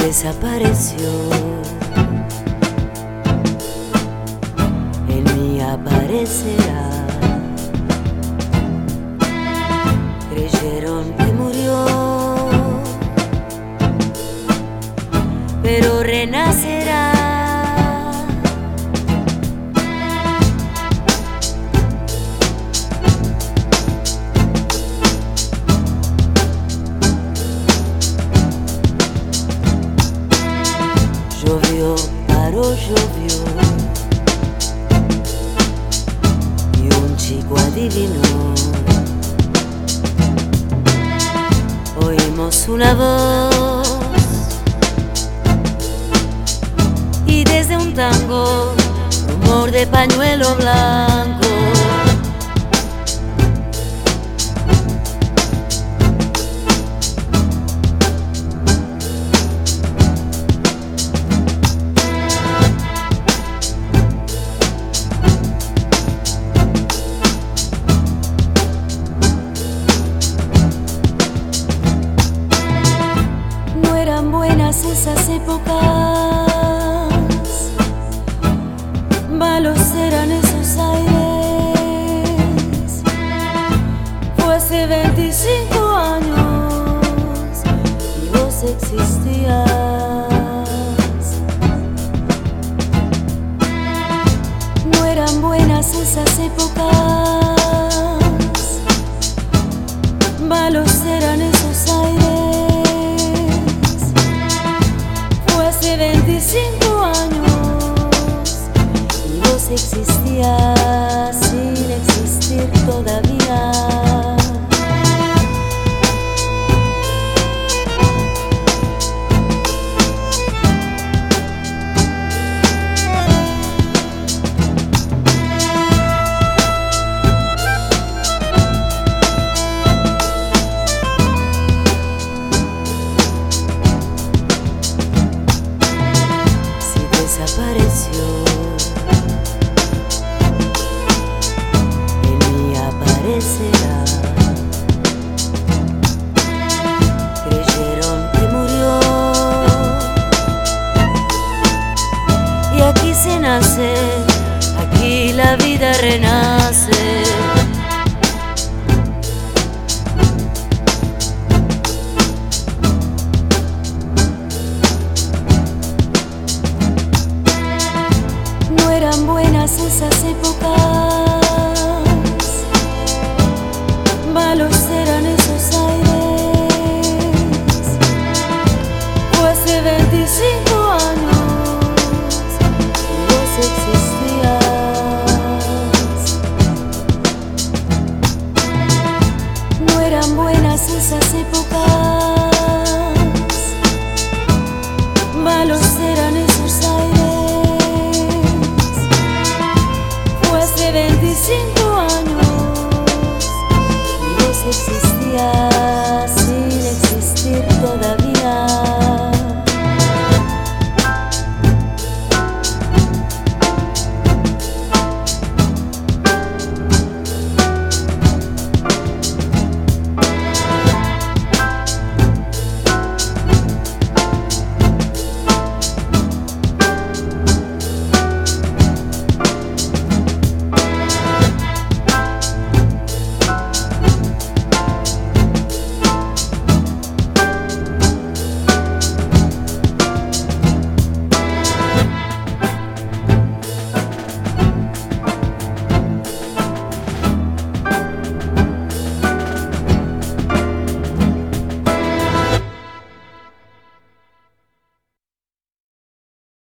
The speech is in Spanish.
desapareció, en mí aparecerá. Creyeron que murió, pero renacerá. Llovió, paró, llovió, y un chico adivinó. Oímos una voz, y desde un tango, rumor de pañuelo blanco. Buenas esas épocas, malos eran esos aires. Fue hace 25 años y vos existías. No eran buenas esas épocas, malos eran esos aires. Hace 25 años y vos existías sin existir todavía. Desapareció, en mí aparecerá. Creyeron que murió, y aquí se nace, aquí la vida renace. No eran buenas esas épocas, malos eran esos aires. Fue hace 25